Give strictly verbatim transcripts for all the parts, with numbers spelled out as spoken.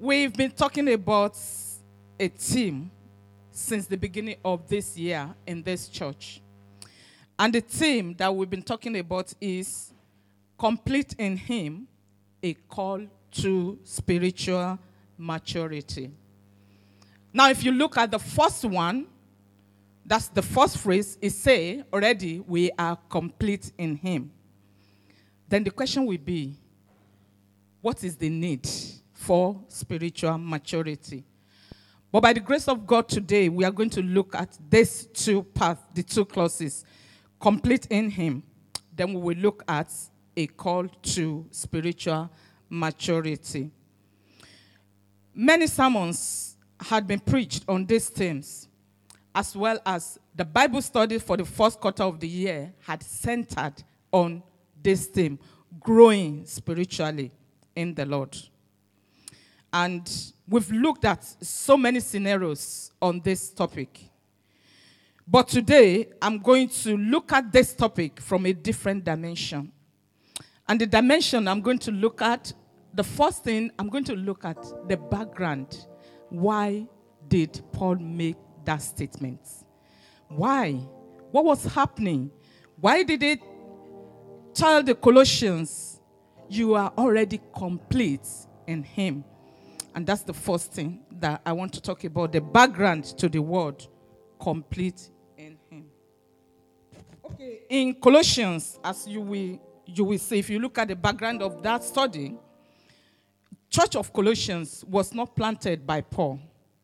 We've been talking about a theme since the beginning of this year in this church. And the theme that we've been talking about is complete in Him, a call to spiritual maturity. Now, if you look at the first one, that's the first phrase, it say already we are complete in Him. Then the question will be, what is the need for spiritual maturity? But by the grace of God today, we are going to look at these two paths, the two clauses, complete in Him. Then we will look at a call to spiritual maturity. Many sermons had been preached on these themes, as well as the Bible study for the first quarter of the year had centered on this theme, growing spiritually in the Lord. And we've looked at so many scenarios on this topic. But today, I'm going to look at this topic from a different dimension. And the dimension I'm going to look at, the first thing, I'm going to look at the background. Why did Paul make that statement? Why? What was happening? Why did it tell the Colossians, you are already complete in Him? And that's the first thing that I want to talk about, the background to the word complete in Him. Okay, in Colossians, as you will, you will see, if you look at the background of that study, Church of Colossians was not planted by Paul.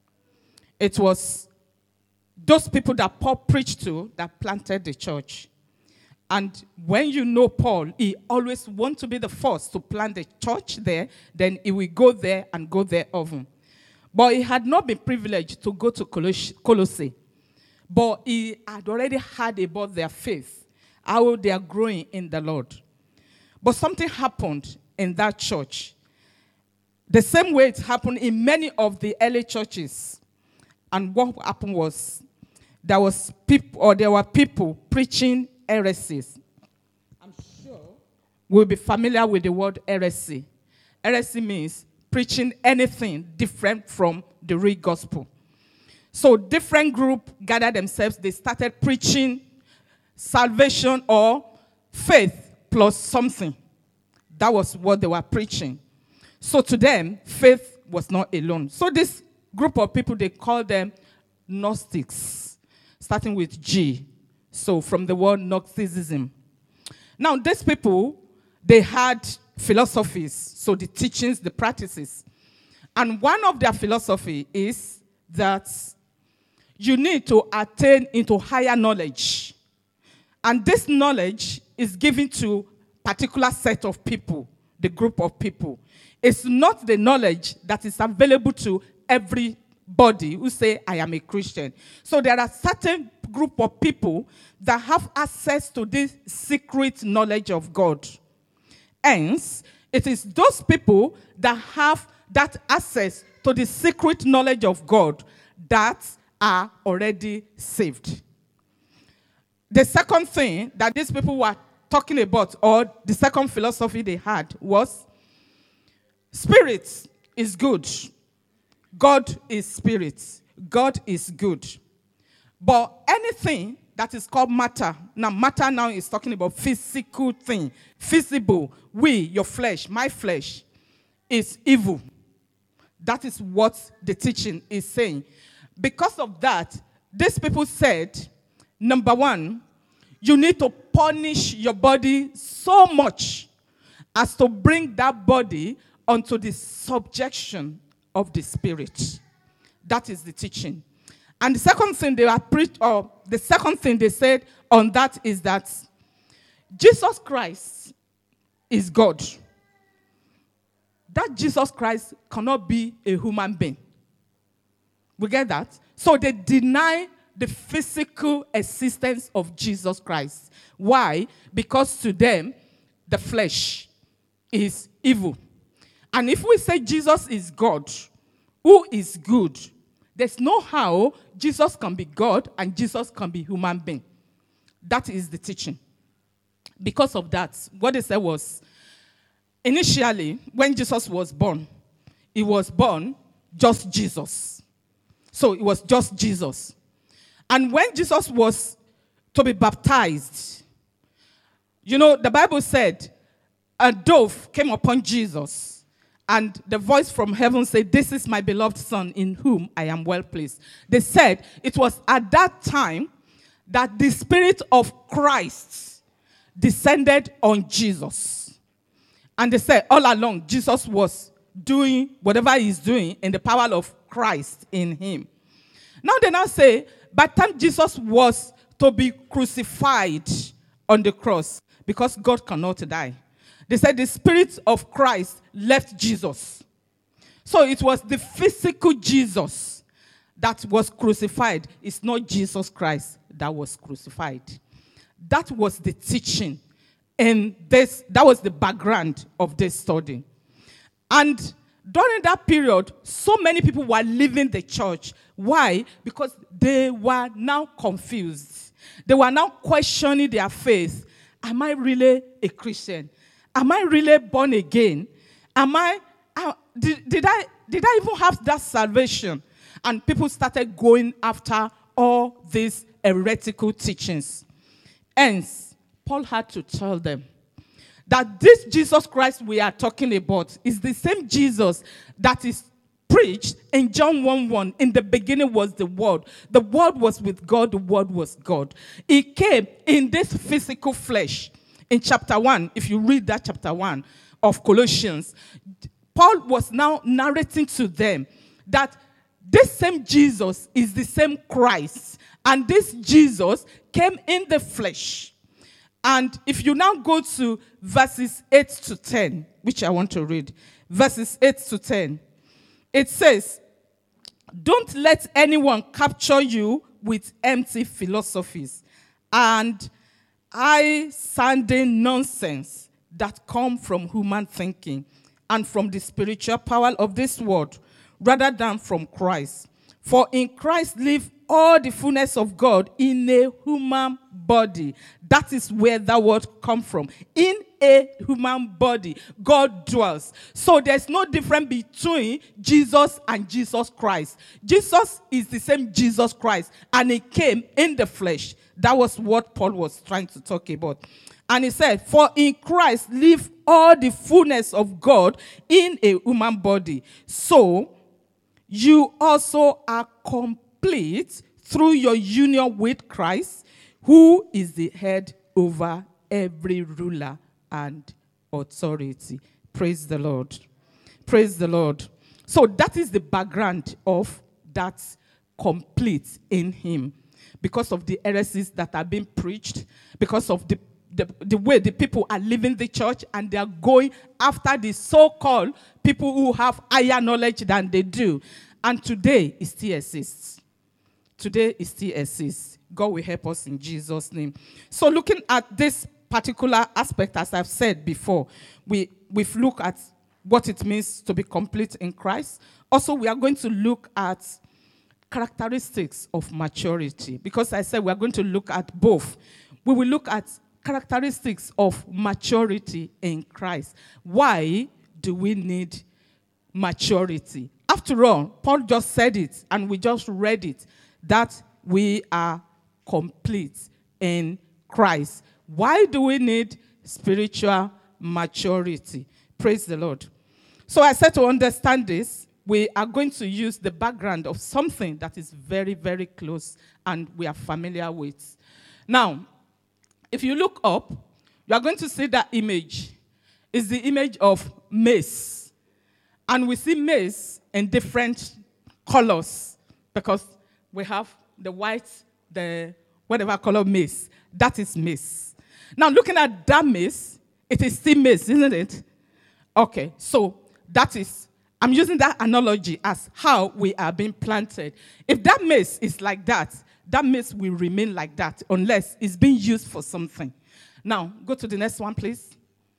It was those people that Paul preached to that planted the church. And when you know Paul, he always wants to be the first to plant the church there, then he will go there and go there often. But he had not been privileged to go to Colossae. But he had already heard about their faith, how they are growing in the Lord. But something happened in that church. The same way it happened in many of the early churches. And what happened was, there was people, or there were people preaching heresies. I'm sure we'll be familiar with the word heresy. Heresy means preaching anything different from the real gospel. So different groups gathered themselves. They started preaching salvation or faith plus something. That was what they were preaching. So to them, faith was not alone. So this group of people, they call them Gnostics, starting with G. So from the word Gnosticism. Now these people, they had philosophies, so the teachings, the practices. And one of their philosophy is that you need to attain into higher knowledge. And this knowledge is given to a particular set of people, the group of people. It's not the knowledge that is available to everybody who say, I am a Christian. So there are certain group of people that have access to this secret knowledge of God. Hence, it is those people that have that access to the secret knowledge of God that are already saved. The second thing that these people were talking about, or the second philosophy they had, was spirit is good. God is spirit. God is good. But anything that is called matter, now matter now is talking about physical thing, visible, we, your flesh, my flesh, is evil. That is what the teaching is saying. Because of that, these people said, number one, you need to punish your body so much as to bring that body unto the subjection of the spirit. That is the teaching. And the second thing they are preached, or the second thing they said on that is that Jesus Christ is God. That Jesus Christ cannot be a human being. We get that? So they deny the physical existence of Jesus Christ. Why? Because to them, the flesh is evil. And if we say Jesus is God, who is good, there's no how Jesus can be God and Jesus can be human being. That is the teaching. Because of that, what they said was, initially, when Jesus was born, he was born just Jesus. So it was just Jesus. And when Jesus was to be baptized, you know, the Bible said a dove came upon Jesus, and the voice from heaven said, "This is my beloved son in whom I am well pleased." They said it was at that time that the Spirit of Christ descended on Jesus. And they said all along, Jesus was doing whatever he's doing in the power of Christ in him. Now they now say, by the time Jesus was to be crucified on the cross, because God cannot die, they said the Spirit of Christ left Jesus. So it was the physical Jesus that was crucified. It's not Jesus Christ that was crucified. That was the teaching. And this, that was the background of this study. And during that period, so many people were leaving the church. Why? Because they were now confused. They were now questioning their faith. Am I really a Christian? Am I really born again? Am I, uh, did, did I, did I even have that salvation? And people started going after all these heretical teachings. Hence, Paul had to tell them that this Jesus Christ we are talking about is the same Jesus that is preached in John one one. In the beginning was the Word. The Word was with God. The Word was God. He came in this physical flesh. In chapter one, if you read that chapter one of Colossians, Paul was now narrating to them that this same Jesus is the same Christ. And this Jesus came in the flesh. And if you now go to verses eight to ten, which I want to read, verses eight to ten, it says, "Don't let anyone capture you with empty philosophies and high-sounding nonsense that come from human thinking and from the spiritual power of this world, rather than from Christ. For in Christ live all the fullness of God in a human body." That is where that word comes from. In a human body, God dwells. So there's no difference between Jesus and Jesus Christ. Jesus is the same Jesus Christ, and he came in the flesh. That was what Paul was trying to talk about. And he said, "For in Christ live all the fullness of God in a human body. So you also are complete through your union with Christ, who is the head over every ruler and authority." Praise the Lord. Praise the Lord. So that is the background of that complete in him. Because of the heresies that are being preached, because of the, the, the way the people are leaving the church, and they are going after the so-called people who have higher knowledge than they do. And today, it still exists. Today, it still exists. God will help us in Jesus' name. So looking at this particular aspect, as I've said before, we, we've looked at what it means to be complete in Christ. Also, we are going to look at characteristics of maturity. Because I said we are going to look at both. We will look at characteristics of maturity in Christ. Why do we need maturity? After all, Paul just said it, and we just read it, that we are complete in Christ. Why do we need spiritual maturity? Praise the Lord. So I said to understand this, we are going to use the background of something that is very, very close and we are familiar with. Now, if you look up, you are going to see that image. It's the image of maize. And we see maize in different colors because we have the white, the whatever color maize. That is maize. Now, looking at that maize, it is still maize, isn't it? Okay, so that is, I'm using that analogy as how we are being planted. If that maize is like that, that maize will remain like that unless it's being used for something. Now, go to the next one, please.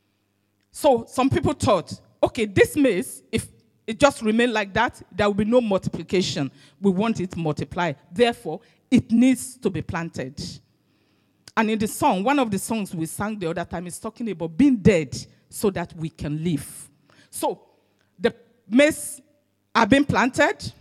So, some people thought, okay, this maize, if it just remained like that, there will be no multiplication. We want it to multiply. Therefore, it needs to be planted. And in the song, one of the songs we sang the other time is talking about being dead so that we can live. So, the maize are being planted,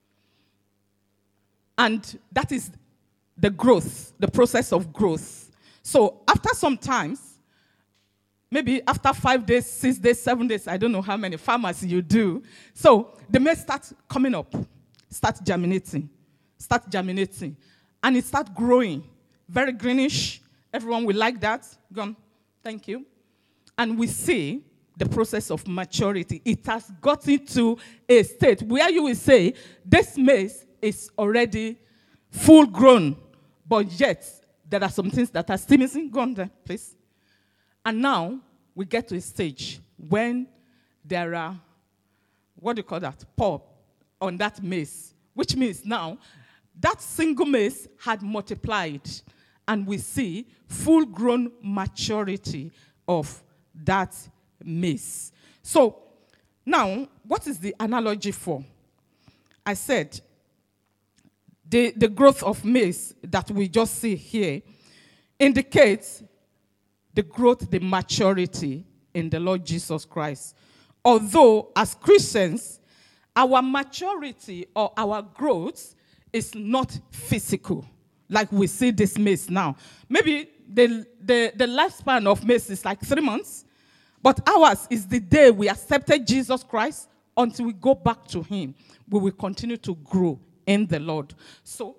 and that is the growth, the process of growth. So after some times, maybe after five days, six days, seven days, I don't know how many farmers you do. So the maize starts coming up, start germinating, start germinating, and it starts growing, very greenish. Everyone will like that. Gone. Thank you. And we see the process of maturity. It has gotten to a state where you will say, this maize is already full grown, but yet there are some things that are still missing. Go on there, please. And now we get to a stage when there are, what do you call that, pulp on that maize, which means now that single maize had multiplied, and we see full-grown maturity of that maize. So now, what is the analogy for? I said the, the growth of maize that we just see here indicates the growth, the maturity in the Lord Jesus Christ. Although, as Christians, our maturity or our growth is not physical, like we see this maize now. Maybe the, the, the lifespan of maize is like three months, but ours is the day we accepted Jesus Christ until we go back to him. We will continue to grow in the Lord. So,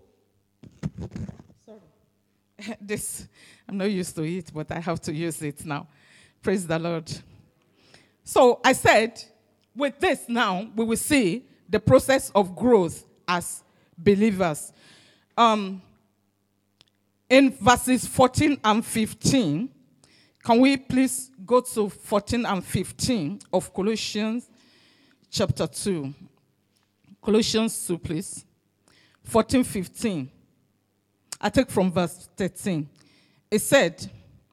sorry. This, I'm not used to it, but I have to use it now. Praise the Lord. So I said, with this now, we will see the process of growth as believers. Um, in verses fourteen and fifteen, can we please go to fourteen and fifteen of Colossians chapter two? Colossians two, please. fourteen, fifteen. I take from verse thirteen. It said,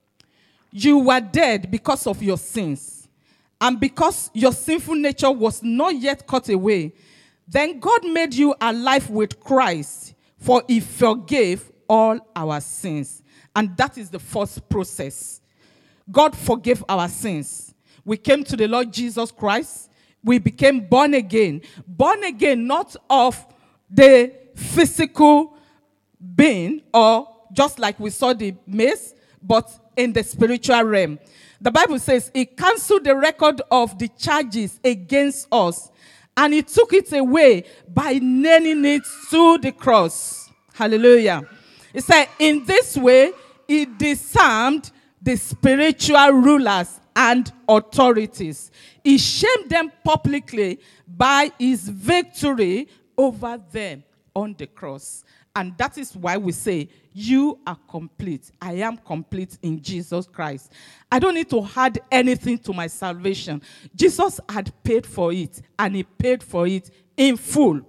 you were dead because of your sins, and because your sinful nature was not yet cut away, then God made you alive with Christ, for he forgave all our sins. And that is the first process. God forgave our sins. We came to the Lord Jesus Christ. We became born again. Born again, not of the physical being, or just like we saw the maize, but in the spiritual realm. The Bible says he canceled the record of the charges against us, and he took it away by nailing it to the cross. Hallelujah. It said, in this way, he disarmed the spiritual rulers and authorities. He shamed them publicly by his victory over them on the cross. And that is why we say, you are complete. I am complete in Jesus Christ. I don't need to add anything to my salvation. Jesus had paid for it, and he paid for it in full.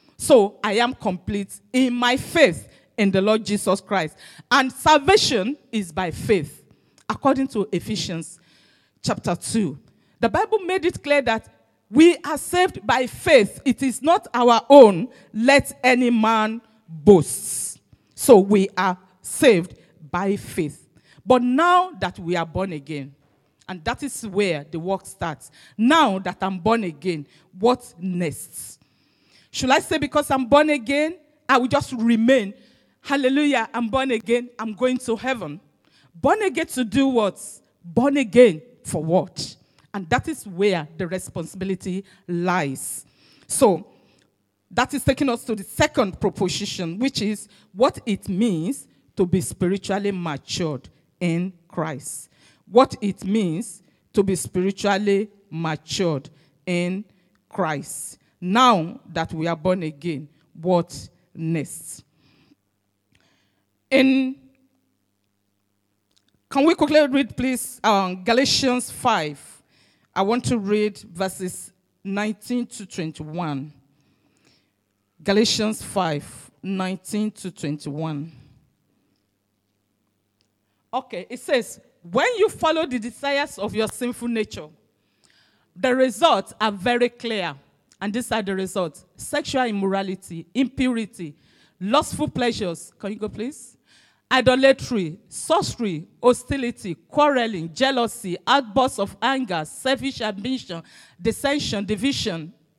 So I am complete in my faith in the Lord Jesus Christ. And salvation is by faith, according to Ephesians chapter two. The Bible made it clear that we are saved by faith. It is not our own. Let any man boast. So we are saved by faith. But now that we are born again, and that is where the work starts. Now that I'm born again, what next? Should I say because I'm born again, I will just remain? Hallelujah, I'm born again, I'm going to heaven. Born again to do what? Born again for what? And that is where the responsibility lies. So, that is taking us to the second proposition, which is what it means to be spiritually matured in Christ. What it means to be spiritually matured in Christ. Now that we are born again, what next? In, can we quickly read, please, um, Galatians five. I want to read verses nineteen to twenty-one. Galatians five, nineteen to twenty-one. Okay, it says, when you follow the desires of your sinful nature, the results are very clear. And these are the results: sexual immorality, impurity, lustful pleasures. Can you go, please? Idolatry, sorcery, hostility, quarreling, jealousy, outbursts of anger, selfish ambition, dissension, division,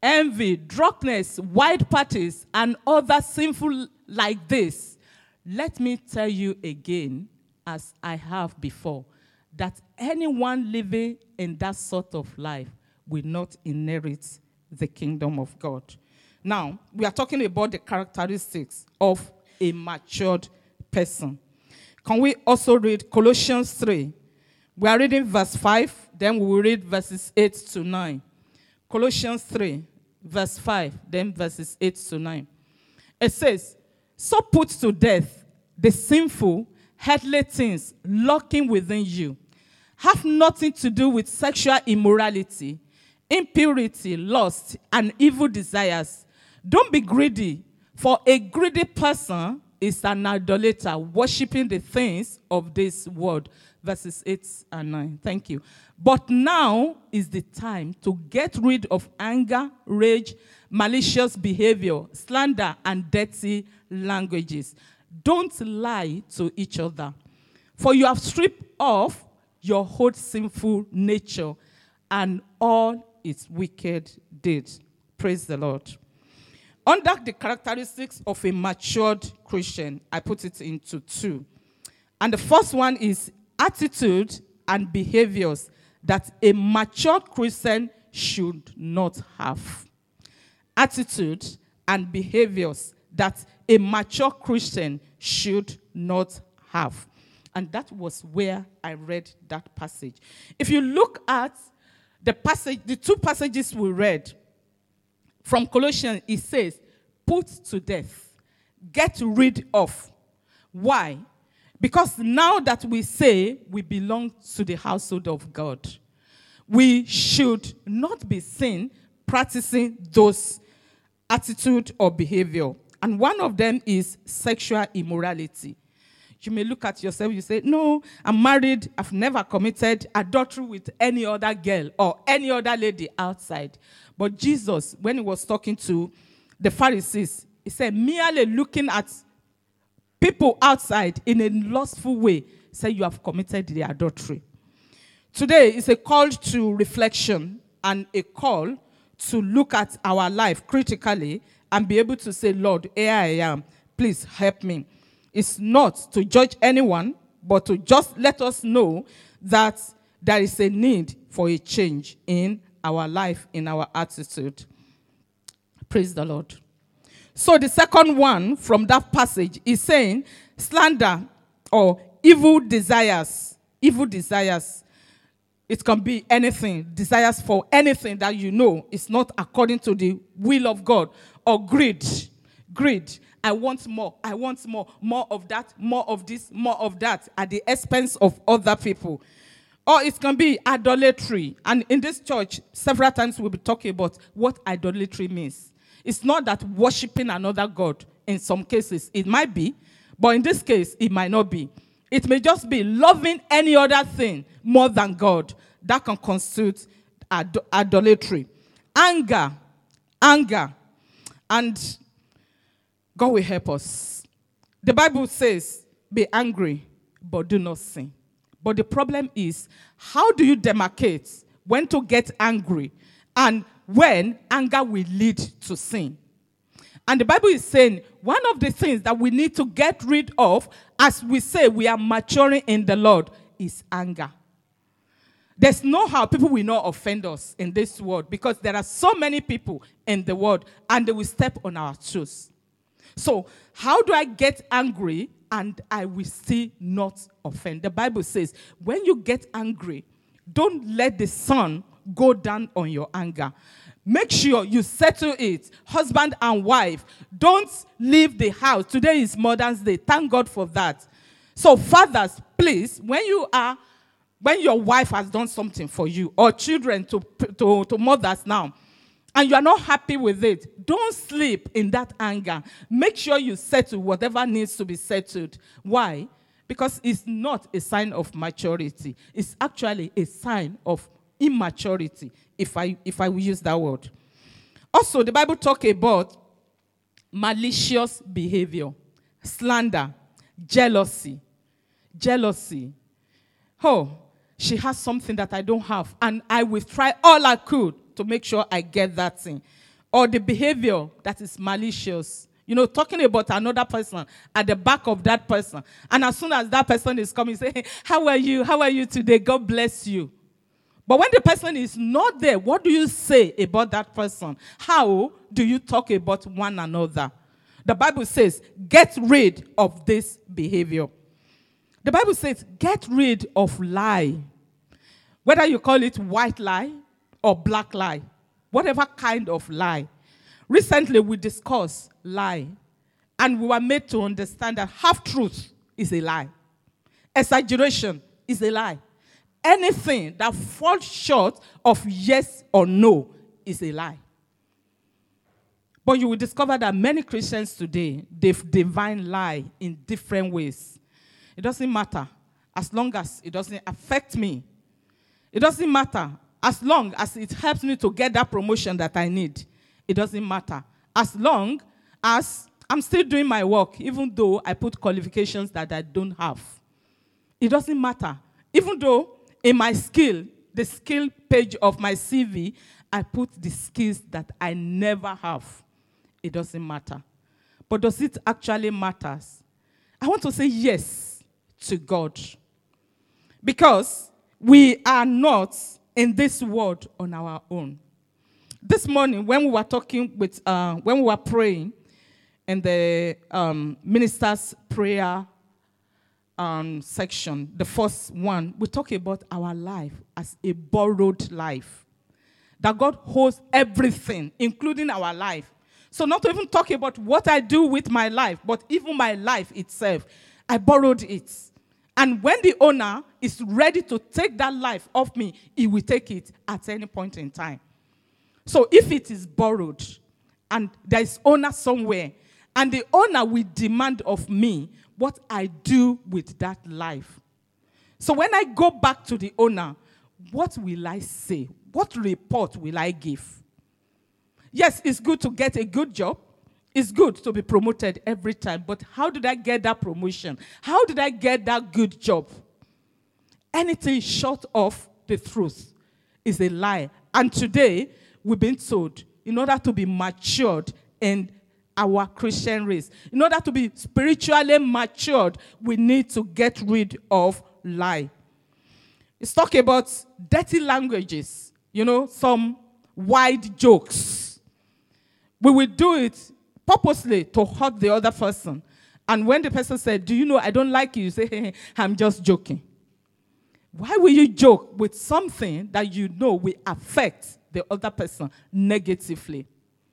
envy, drunkenness, wild parties, and other sinful like this. Let me tell you again, as I have before, that anyone living in that sort of life will not inherit the kingdom of God. Now, we are talking about the characteristics of a matured person. Can we also read Colossians three? We are reading verse five, then we will read verses eight to nine. Colossians three, verse five, then verses eight to nine. It says, so put to death the sinful, earthly things lurking within you. Have nothing to do with sexual immorality, impurity, lust, and evil desires. Don't be greedy, for a greedy person is an idolater, worshiping the things of this world. Verses eight and nine. Thank you. But now is the time to get rid of anger, rage, malicious behavior, slander, and dirty languages. Don't lie to each other, for you have stripped off your whole sinful nature and all its wicked deeds. Praise the Lord. Under the characteristics of a matured Christian, I put it into two. And the first one is attitude and behaviors that a matured Christian should not have. Attitude and behaviors that a mature Christian should not have. And that was where I read that passage. If you look at the passage, the two passages we read from Colossians, it says, put to death, get rid of. Why? Because now that we say we belong to the household of God, we should not be seen practicing those attitude or behavior. And one of them is sexual immorality. You may look at yourself, you say, no, I'm married, I've never committed adultery with any other girl or any other lady outside. But Jesus, when he was talking to the Pharisees, he said, merely looking at people outside in a lustful way, say you have committed the adultery. Today is a call to reflection and a call to look at our life critically and be able to say, Lord, here I am. Please help me. It's not to judge anyone, but to just let us know that there is a need for a change in our life, in our attitude. Praise the Lord. So the second one from that passage is saying slander or evil desires. Evil desires. It can be anything. Desires for anything that you know is not according to the will of God. Or greed. Greed. I want more. I want more. More of that. More of this. More of that. At the expense of other people. Or it can be idolatry. And in this church, several times we'll be talking about what idolatry means. It's not that worshiping another God. In some cases, it might be. But in this case, it might not be. It may just be loving any other thing more than God. That can constitute ad- idolatry. Anger. Anger. And God will help us. The Bible says, be angry, but do not sin. But the problem is, how do you demarcate when to get angry and when anger will lead to sin? And the Bible is saying, one of the things that we need to get rid of as we say we are maturing in the Lord is anger. There's no how people will not offend us in this world because there are so many people in the world and they will step on our toes. So how do I get angry and I will still not offend? The Bible says, when you get angry, don't let the sun go down on your anger. Make sure you settle it. Husband and wife, don't leave the house. Today is Mother's Day. Thank God for that. So fathers, please, when you are, when your wife has done something for you, or children to, to, to mothers now, and you are not happy with it, don't sleep in that anger. Make sure you settle whatever needs to be settled. Why? Because it's not a sign of maturity. It's actually a sign of immaturity, if I if I will use that word. Also, the Bible talks about malicious behavior, slander, jealousy. Jealousy. Oh, she has something that I don't have, and I will try all I could to make sure I get that thing. or the behavior that is malicious. You know, talking about another person at the back of that person. And as soon as that person is coming, say, hey, how are you? How are you today? God bless you. But when the person is not there, what do you say about that person? How do you talk about one another? The Bible says, get rid of this behavior. The Bible says, get rid of lie. Whether you call it white lie or black lie, whatever kind of lie. Recently, we discussed lie, and we were made to understand that half-truth is a lie. Exaggeration is a lie. Anything that falls short of yes or no is a lie. But you will discover that many Christians today, they've defined lie in different ways. It doesn't matter as long as it doesn't affect me. It doesn't matter as long as it helps me to get that promotion that I need. It doesn't matter. As long as I'm still doing my work, even though I put qualifications that I don't have. It doesn't matter. Even though in my skill, the skill page of my C V, I put the skills that I never have. It doesn't matter. But does it actually matter? I want to say yes to God. Because we are not in this world on our own. This morning, when we were talking with, uh, when we were praying in the um, minister's prayer um, section, the first one, we talk about our life as a borrowed life. That God holds everything, including our life. So not to even talk about what I do with my life, but even my life itself. I borrowed it. And when the owner is ready to take that life off me, he will take it at any point in time. So if it is borrowed, and there is owner somewhere, and the owner will demand of me what I do with that life. So when I go back to the owner, what will I say? What report will I give? Yes, it's good to get a good job. It's good to be promoted every time. But how did I get that promotion? How did I get that good job? Anything short of the truth is a lie. And today, we've been told, in order to be matured in our Christian race, in order to be spiritually matured, we need to get rid of lie. It's talking about dirty languages, you know, some wide jokes. We will do it purposely to hurt the other person. And when the person said, do you know I don't like you, you say, hey, I'm just joking. Why will you joke with something that you know will affect the other person negatively?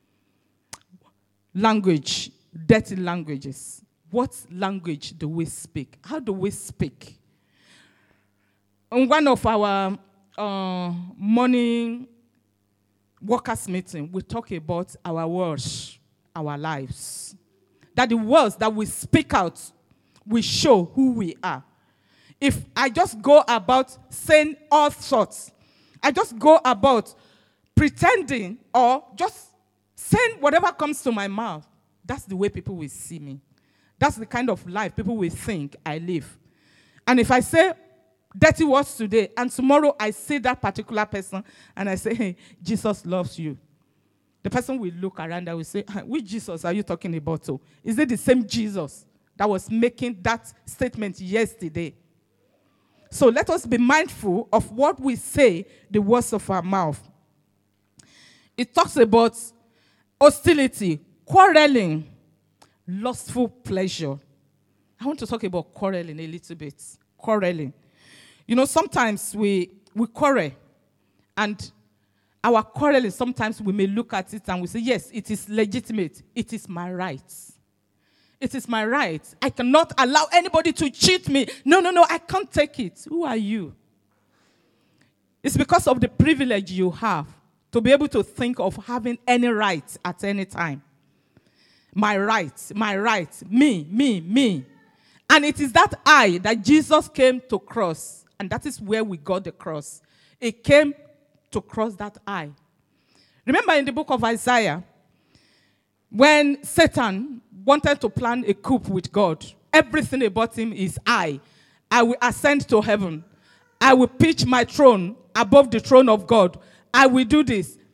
Language, dirty languages. What language do we speak? How do we speak? In one of our uh, morning workers' meeting, we talk about our words, our lives. That the words that we speak out will show who we are. If I just go about saying all sorts, I just go about pretending or just saying whatever comes to my mouth, that's the way people will see me. That's the kind of life people will think I live. And if I say dirty words today, and tomorrow I see that particular person, and I say, hey, Jesus loves you, the person will look around and will say, which Jesus are you talking about? So, is it the same Jesus that was making that statement yesterday? So let us be mindful of what we say, the words of our mouth. It talks about hostility, quarreling, lustful pleasure. I want to talk about quarreling a little bit. Quarreling. You know, sometimes we, we quarrel, and our quarreling, sometimes we may look at it and we say, yes, it is legitimate. It is my right. It is my right. I cannot allow anybody to cheat me. No, no, no, I can't take it. Who are you? It's because of the privilege you have to be able to think of having any right at any time. My right, my right, me, me, me. And it is that I that Jesus came to cross. And that is where we got the cross. It came to cross that I. Remember in the book of Isaiah, when Satan wanted to plan a coup with God, everything about him is I. I will ascend to heaven. I will pitch my throne above the throne of God. I will do this.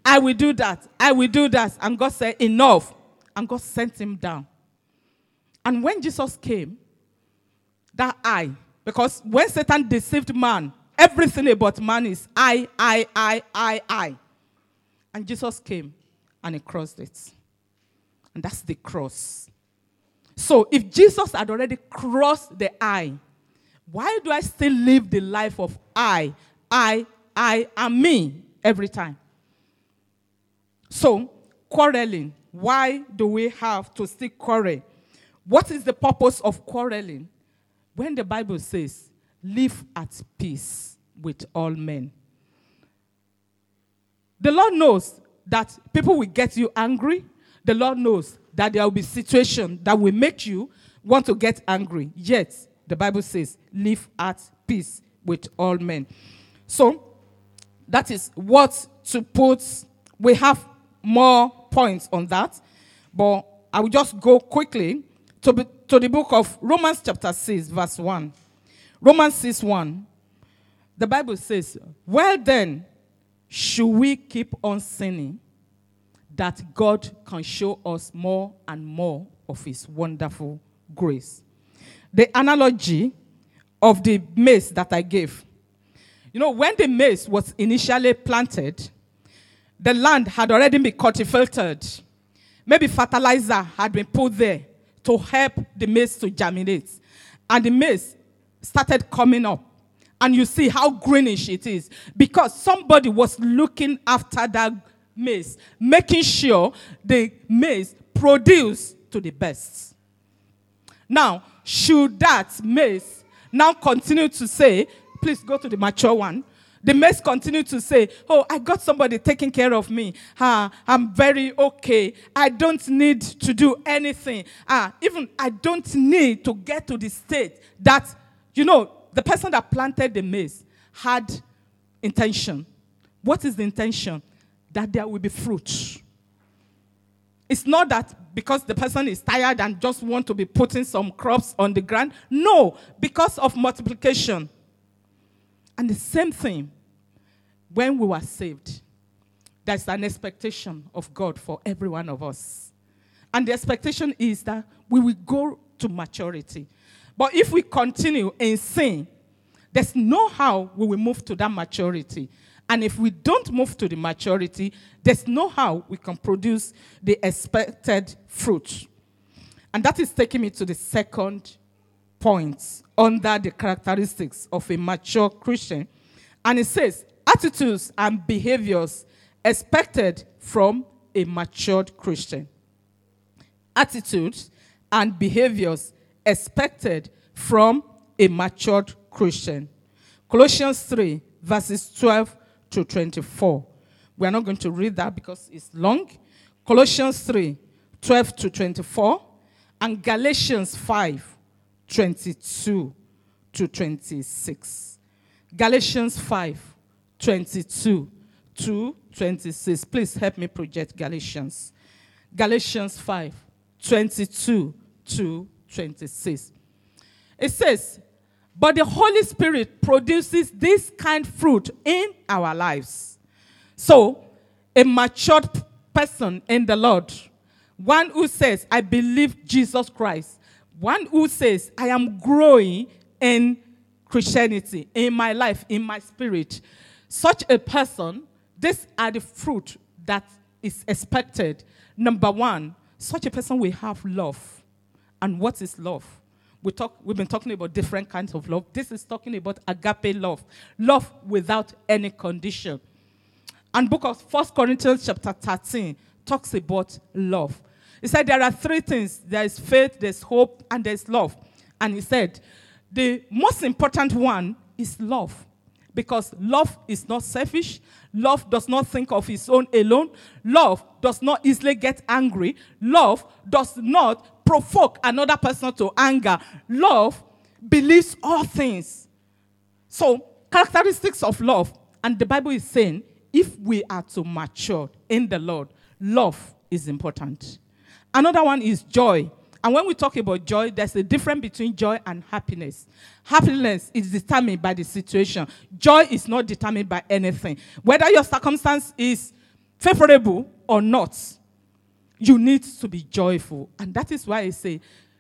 I will do that. I will do that. And God said, enough. And God sent him down. And when Jesus came, that I, because when Satan deceived man, everything about man is I, I, I, I, I. And Jesus came and he crossed it. And that's the cross. So if Jesus had already crossed the I, why do I still live the life of I, I, I, and me every time? So, quarreling. Why do we have to still quarrel? What is the purpose of quarreling? When the Bible says, live at peace with all men. The Lord knows that people will get you angry. The Lord knows that there will be situations that will make you want to get angry. Yet, the Bible says, live at peace with all men. So, that is what to put. We have more points on that, but I will just go quickly to, be, to the book of Romans chapter six, verse one. Romans six, one. The Bible says, well then, should we keep on sinning that God can show us more and more of his wonderful grace? The analogy of the maize that I gave. You know, when the maize was initially planted, the land had already been cultivated. Maybe fertilizer had been put there to help the maize to germinate. And the maize started coming up. And you see how greenish it is. Because somebody was looking after that maize, making sure the maize produced to the best. Now, should that maize now continue to say, please go to the mature one. The maize continue to say, oh, I got somebody taking care of me. Ah, I'm very okay. I don't need to do anything. Ah, even I don't need to get to the state that, you know, the person that planted the maize had intention. What is the intention? That there will be fruit. It's not that because the person is tired and just want to be putting some crops on the ground. No, because of multiplication. And the same thing, when we were saved, there's an expectation of God for every one of us. And the expectation is that we will go to maturity. But if we continue in sin, there's no how we will move to that maturity. And if we don't move to the maturity, there's no how we can produce the expected fruit. And that is taking me to the second point under the characteristics of a mature Christian. And it says, attitudes and behaviors expected from a matured Christian. Attitudes and behaviors expected from a matured Christian. Colossians three, verses twelve to twenty-four. We are not going to read that because it's long. Colossians three, twelve to twenty-four. And Galatians five, twenty-two to twenty-six. Galatians five, twenty-two to twenty-six. Please help me project Galatians. Galatians five, twenty-two to twenty-six. It says, but the Holy Spirit produces this kind of fruit in our lives. So, a matured person in the Lord, one who says, I believe Jesus Christ, one who says, I am growing in Christianity, in my life, in my spirit, such a person, these are the fruit that is expected. Number one, such a person will have love. And what is love? We talk, we've been talking about different kinds of love. This is talking about agape love. Love without any condition. And book of First Corinthians chapter thirteen talks about love. He said there are three things. There is faith, there's hope, and there's love. And he said the most important one is love. Because love is not selfish. Love does not think of its own alone. Love does not easily get angry. Love does not provoke another person to anger. Love believes all things. So, characteristics of love. And the Bible is saying, if we are to mature in the Lord, love is important. Another one is joy. And when we talk about joy, there's a difference between joy and happiness. Happiness is determined by the situation. Joy is not determined by anything. Whether your circumstance is favorable or not, you need to be joyful. And that is why I say,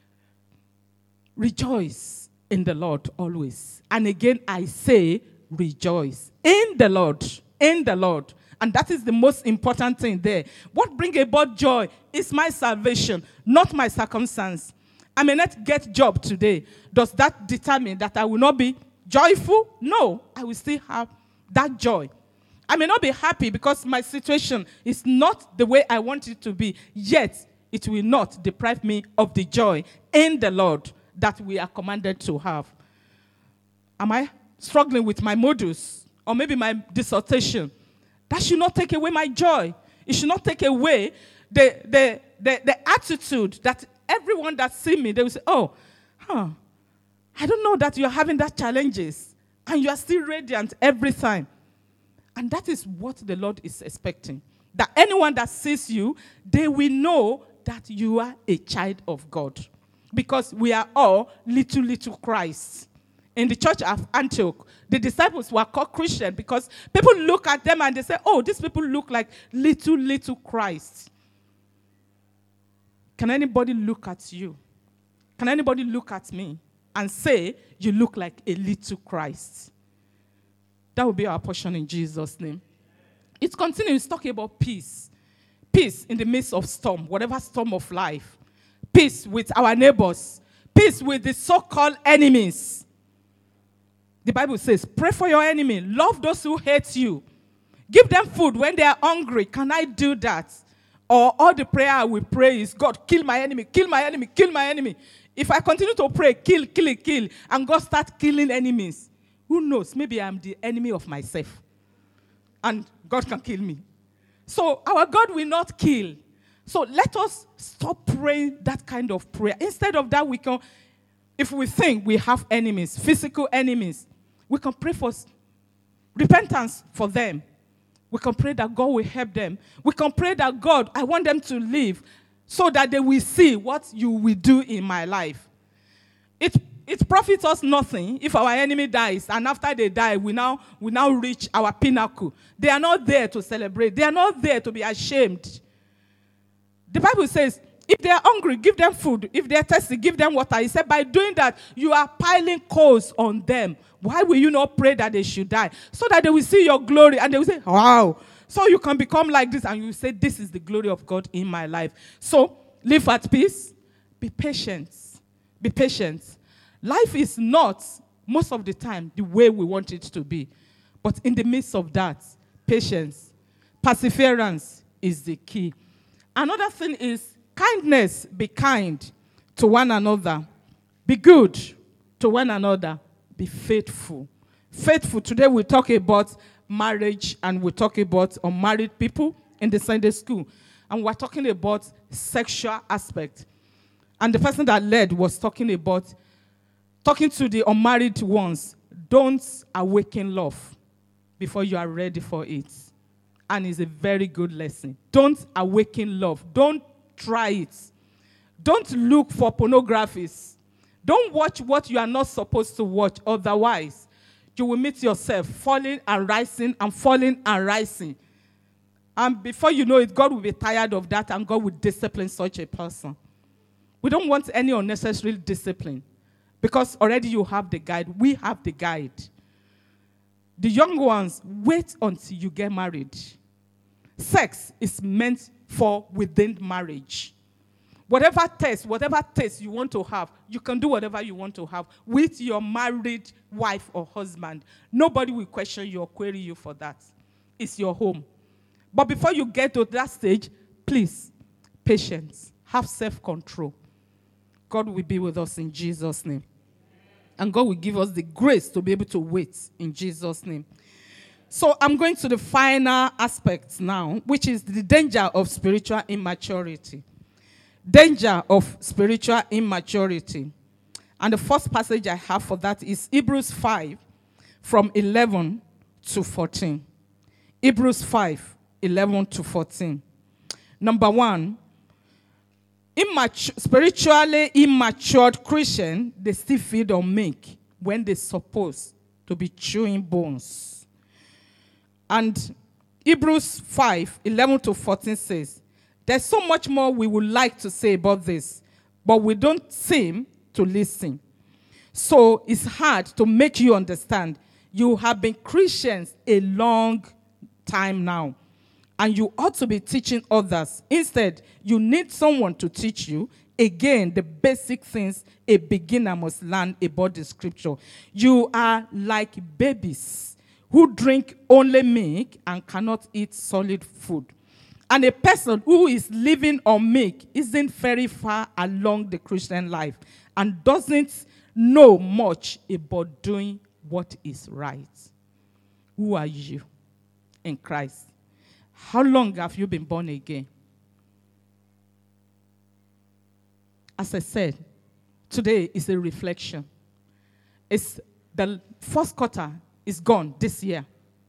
rejoice in the Lord always. And again, I say, rejoice in the Lord. In the Lord. And that is the most important thing there. What brings about joy is my salvation, not my circumstance. I may not get job today. Does that determine that I will not be joyful? No, I will still have that joy. I may not be happy because my situation is not the way I want it to be. Yet, it will not deprive me of the joy in the Lord that we are commanded to have. Am I struggling with my modules or maybe my dissertation? That should not take away my joy. It should not take away the, the, the, the attitude that everyone that see me, they will say, oh, huh, I don't know that you're having that challenges and you are still radiant every time. And that is what the Lord is expecting. That anyone that sees you, they will know that you are a child of God. Because we are all little, little Christ. In the church of Antioch, the disciples were called Christian because people look at them and they say, oh, these people look like little, little Christ. Can anybody look at you? Can anybody look at me and say, you look like a little Christ? That will be our portion in Jesus' name. It continues talking about peace. Peace in the midst of storm, whatever storm of life. Peace with our neighbors. Peace with the so-called enemies. The Bible says, pray for your enemy. Love those who hate you. Give them food when they are hungry. Can I do that? Or all the prayer I will pray is, God, kill my enemy, kill my enemy, kill my enemy. If I continue to pray, kill, kill, kill, and God starts killing enemies, who knows? Maybe I'm the enemy of myself. And God can kill me. So our God will not kill. So let us stop praying that kind of prayer. Instead of that, we can, if we think we have enemies, physical enemies, we can pray for repentance for them. We can pray that God will help them. We can pray that, God, I want them to live so that they will see what you will do in my life. It, it profits us nothing if our enemy dies, and after they die, we now, we now reach our pinnacle. They are not there to celebrate. They are not there to be ashamed. The Bible says, if they are hungry, give them food. If they are thirsty, give them water. He said, by doing that, you are piling coals on them. Why will you not pray that they should die? So that they will see your glory and they will say, wow. So you can become like this and you will say, this is the glory of God in my life. So live at peace. Be patient. Be patient. Life is not, most of the time, the way we want it to be. But in the midst of that, patience, perseverance is the key. Another thing is kindness. Be kind to one another. Be good to one another. Be faithful. Faithful. Today we talk about marriage and we talk about unmarried people in the Sunday school. And we're talking about sexual aspect. And the person that led was talking about, talking to the unmarried ones. Don't awaken love before you are ready for it. And it's a very good lesson. Don't awaken love. Don't try it. Don't look for pornographies. Don't watch what you are not supposed to watch. Otherwise, you will meet yourself falling and rising and falling and rising. And before you know it, God will be tired of that and God will discipline such a person. We don't want any unnecessary discipline because already you have the guide. We have the guide. The young ones, wait until you get married. Sex is meant for within marriage. Whatever taste, whatever taste you want to have, you can do whatever you want to have with your married wife or husband. Nobody will question you or query you for that. It's your home. But before you get to that stage, please, patience, have self-control. God will be with us in Jesus' name. And God will give us the grace to be able to wait in Jesus' name. So I'm going to the final aspect now, which is the danger of spiritual immaturity. Danger of spiritual immaturity. And the first passage I have for that is Hebrews five, from eleven to fourteen. Hebrews five, eleven to fourteen. Number one, immature, spiritually immature Christians, they still feed on milk when they're supposed to be chewing bones. And Hebrews five, eleven to fourteen says, there's so much more we would like to say about this, but we don't seem to listen. So it's hard to make you understand. You have been Christians a long time now, and you ought to be teaching others. Instead, you need someone to teach you, again, the basic things a beginner must learn about the scripture. You are like babies who drink only milk and cannot eat solid food. And a person who is living on milk isn't very far along the Christian life and doesn't know much about doing what is right. Who are you in Christ? How long have you been born again? As I said, today is a reflection. It's the first quarter is gone this year.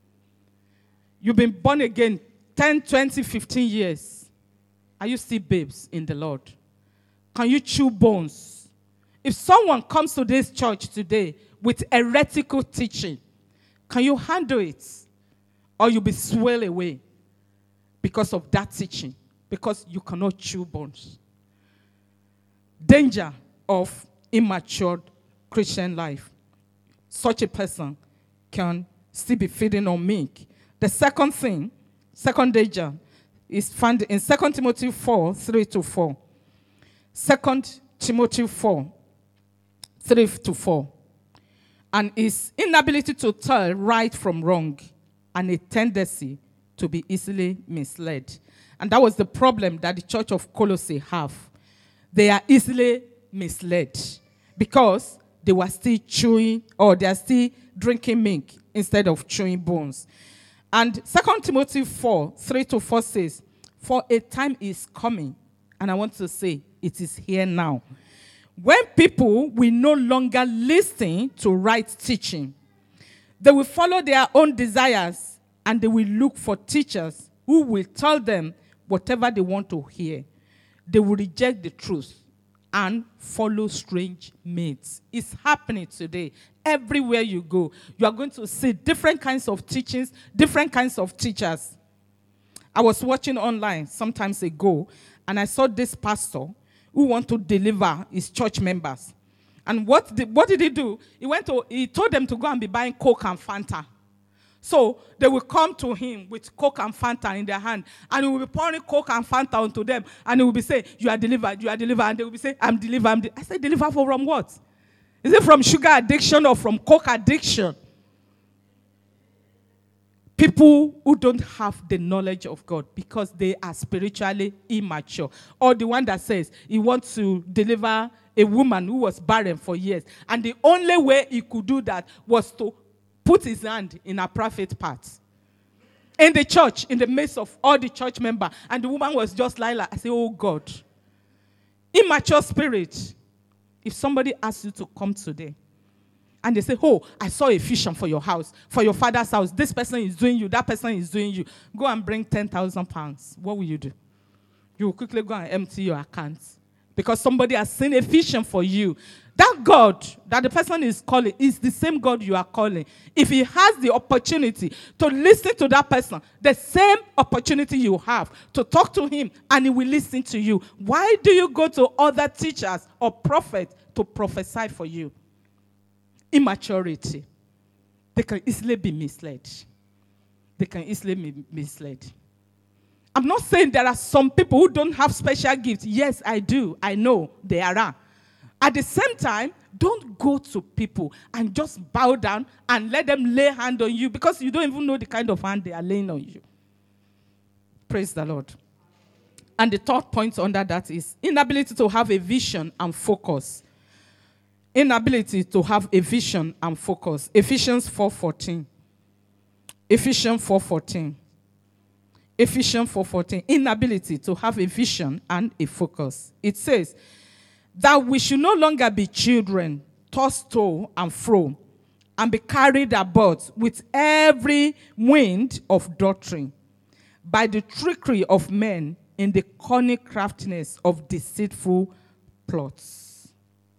You've been born again ten, twenty, fifteen years. Are you still babes in the Lord? Can you chew bones? If someone comes to this church today with heretical teaching, can you handle it? Or you'll be swelled away because of that teaching, because you cannot chew bones. Danger of immature Christian life. Such a person can still be feeding on milk. The second thing, second danger, is found in Second Timothy four, three to four. Second Timothy four, three to four. And is inability to tell right from wrong and a tendency to be easily misled. And that was the problem that the church of Colossae have. They are easily misled because they were still chewing, or they are still drinking milk instead of chewing bones. And Second Timothy four, three to four says, for a time is coming, and I want to say it is here now, when people will no longer listen to right teaching. They will follow their own desires, and they will look for teachers who will tell them whatever they want to hear. They will reject the truth and follow strange mates. It's happening today. Everywhere you go, you are going to see different kinds of teachings, different kinds of teachers. I was watching online sometimes ago, and I saw this pastor who want to deliver his church members. And what did, what did he do? He went to, he told them to go and be buying Coke and Fanta. So they will come to him with Coke and Fanta in their hand, and he will be pouring Coke and Fanta onto them, and he will be saying, you are delivered, you are delivered, and they will be saying, I'm delivered. I'm de-. I said, delivered from what? Is it from sugar addiction or from Coke addiction? People who don't have the knowledge of God because they are spiritually immature. Or the one that says he wants to deliver a woman who was barren for years, and the only way he could do that was to put his hand in her private parts. In the church, in the midst of all the church members, and the woman was just like, I say, oh God. Immature spirit. If somebody asks you to come today, and they say, oh, I saw a vision for your house, for your father's house. This person is doing you, that person is doing you. Go and bring ten thousand pounds. What will you do? You will quickly go and empty your account. Because somebody has seen a vision for you. That God that the person is calling is the same God you are calling. If he has the opportunity to listen to that person, the same opportunity you have to talk to him, and he will listen to you. Why do you go to other teachers or prophets to prophesy for you? Immaturity. They can easily be misled. They can easily be misled. I'm not saying there are some people who don't have special gifts. Yes, I do. I know there are. At the same time, don't go to people and just bow down and let them lay hand on you, because you don't even know the kind of hand they are laying on you. Praise the Lord. And the third point under that is inability to have a vision and focus. Inability to have a vision and focus. Ephesians four fourteen. Ephesians four fourteen. Ephesians four fourteen. Inability to have a vision and a focus. It says that we should no longer be children, tossed to and fro, and be carried about with every wind of doctrine, by the trickery of men in the cunning craftiness of deceitful plots.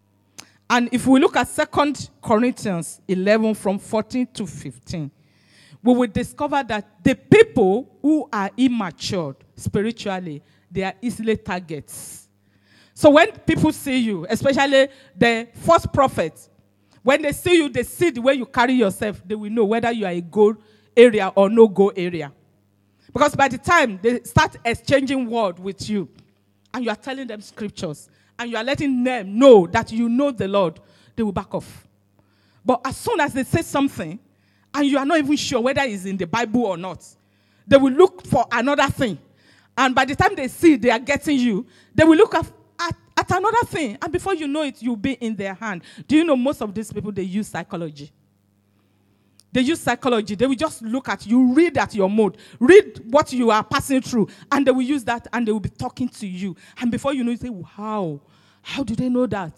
And if we look at Second Corinthians eleven from fourteen to fifteen, we will discover that the people who are immature spiritually, they are easily targets. So when people see you, especially the false prophets, when they see you, they see the way you carry yourself, they will know whether you are a go area or no go area. Because by the time they start exchanging word with you, and you are telling them scriptures, and you are letting them know that you know the Lord, they will back off. But as soon as they say something, and you are not even sure whether it's in the Bible or not, they will look for another thing. And by the time they see they are getting you, they will look at, at, at another thing. And before you know it, you'll be in their hand. Do you know most of these people, they use psychology? They use psychology. They will just look at you, read at your mood, read what you are passing through, and they will use that, and they will be talking to you. And before you know it, you say, wow, how do they know that?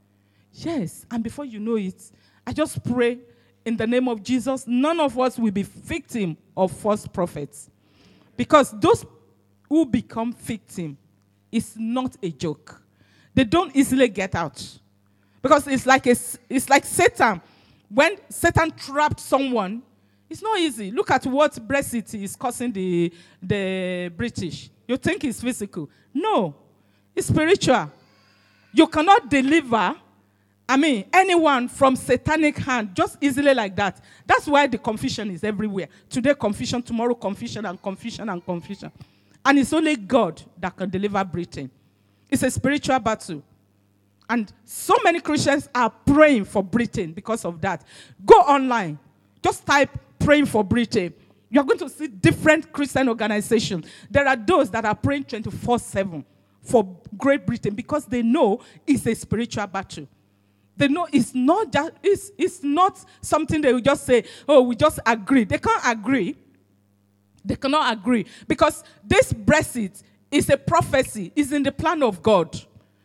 Yes, and before you know it, I just pray in the name of Jesus, none of us will be victim of false prophets. Because those who become victim is not a joke. They don't easily get out. Because it's like a, it's like Satan. When Satan trapped someone, it's not easy. Look at what Brexit is causing the, the British. You think it's physical. No, it's spiritual. You cannot deliver, I mean, anyone from satanic hand just easily like that. That's why the confusion is everywhere. Today confusion, tomorrow confusion and confusion and confusion. And it's only God that can deliver Britain. It's a spiritual battle. And so many Christians are praying for Britain because of that. Go online. Just type praying for Britain. You're going to see different Christian organizations. There are those that are praying twenty-four seven for Great Britain because they know it's a spiritual battle. They know it's not just, it's, it's not something they will just say, oh, we just agree. They can't agree. They cannot agree. Because this Brexit is a prophecy. It's in the plan of God.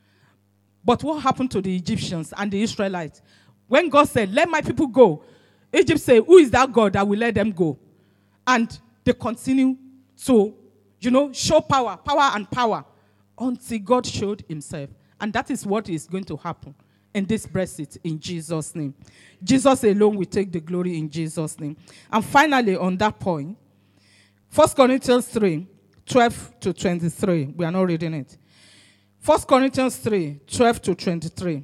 But what happened to the Egyptians and the Israelites? When God said, let my people go, Egypt said, who is that God that will let them go? And they continue to, you know, show power, power and power, until God showed himself. And that is what is going to happen in this Brexit in Jesus' name. Jesus alone will take the glory in Jesus' name. And finally, on that point, First Corinthians three, twelve to twenty-three. We are not reading it. First Corinthians three, twelve to twenty-three.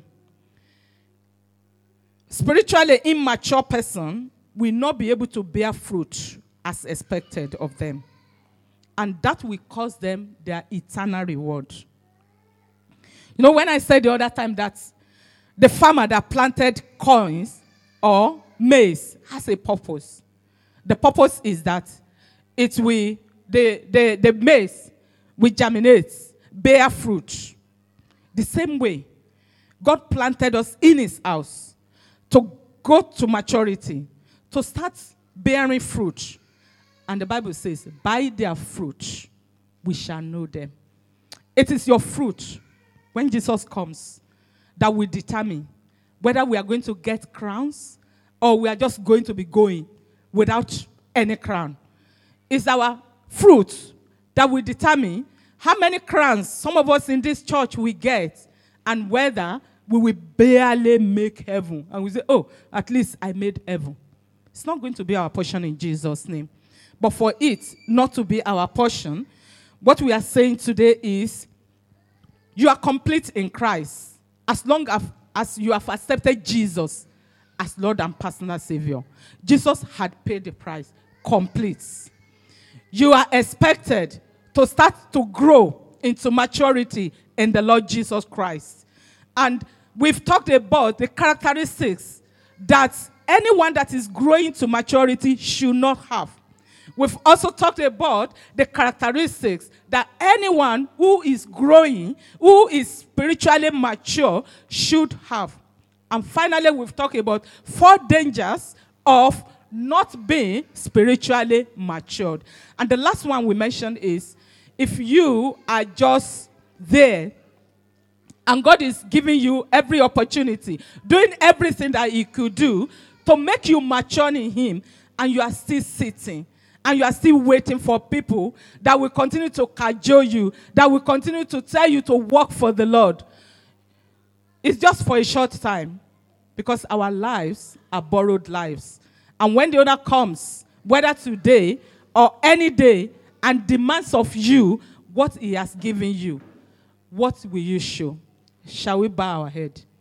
Spiritually immature person will not be able to bear fruit as expected of them. And that will cost them their eternal reward. You know, when I said the other time that the farmer that planted coins or maize has a purpose. The purpose is that it will, the, the, the maize will germinate, bear fruit. The same way, God planted us in his house to go to maturity, to start bearing fruit. And the Bible says, by their fruit, we shall know them. It is your fruit, when Jesus comes, that will determine whether we are going to get crowns or we are just going to be going without any crown. It's our fruit that will determine how many crowns some of us in this church will get and whether we will barely make heaven. And we say, oh, at least I made heaven. It's not going to be our portion in Jesus' name. But for it not to be our portion, what we are saying today is you are complete in Christ as long as, as you have accepted Jesus as Lord and personal Savior. Jesus had paid the price. Complete. You are expected to start to grow into maturity in the Lord Jesus Christ. And we've talked about the characteristics that anyone that is growing to maturity should not have. We've also talked about the characteristics that anyone who is growing, who is spiritually mature, should have. And finally, we've talked about four dangers of not being spiritually matured. And the last one we mentioned is, if you are just there and God is giving you every opportunity, doing everything that he could do to make you mature in him, and you are still sitting, and you are still waiting for people that will continue to cajole you, that will continue to tell you to work for the Lord, it's just for a short time, because our lives are borrowed lives. And when the owner comes, whether today or any day, and demands of you what he has given you, what will you show? Shall we bow our head?